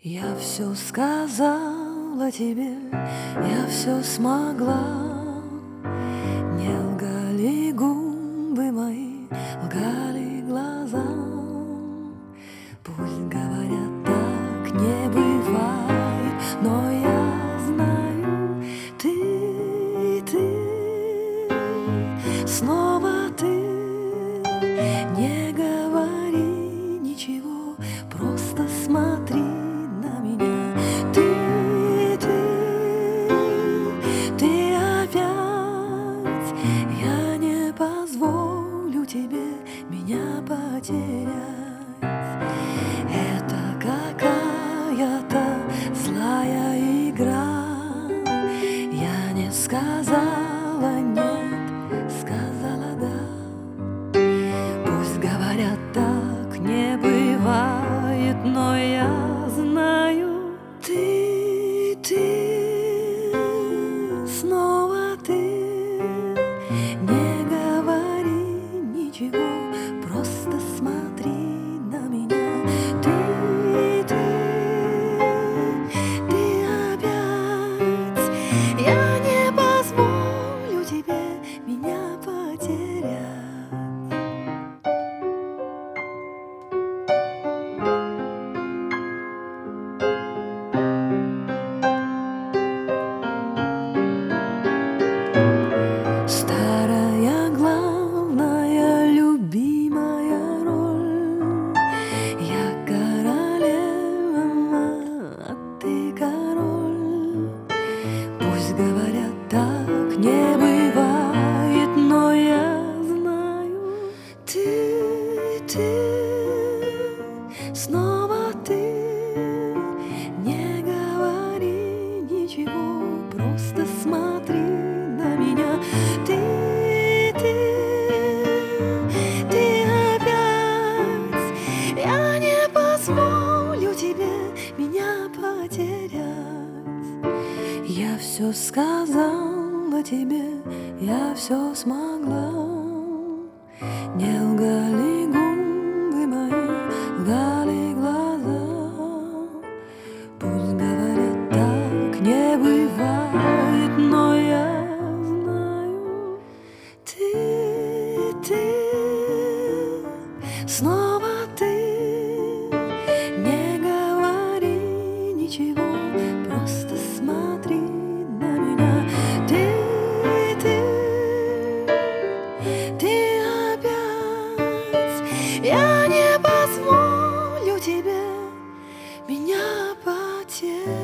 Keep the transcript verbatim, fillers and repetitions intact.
Я все сказала тебе, я все смогла. Не лгали губы мои, лгали глаза. Пусть говорят, так не бывает, но я знаю, ты, ты, снова ты. Не говори ничего, просто смотри на меня. Ты, ты, ты опять. Я не позволю тебе меня потерять. Это какая-то злая игра. Я не сказала нет, сказала да. Пусть говорят, так не бывает, но я знаю, ты, ты, снова ты. Не говори ничего, просто смотри на меня. Ты, ты, ты опять. Я не позволю тебе меня потерять. Старая, главная, любимая роль. Я королева, а ты король. Пусть говорят, так не бывает, но я знаю, ты, ты, снова ты. Не говори ничего, просто смотри на меня. Ты, ты, ты опять. Я не позволю тебе меня потерять. Я все сказала тебе, я все смогла. Не лгали губы мои, лгали глаза. Пусть говорят, так не бывает, но я знаю, ты, ты, снова ты. Не говори ничего, просто смотри на меня. Ты, ты, ты опять. Я не позволю тебе меня потерять.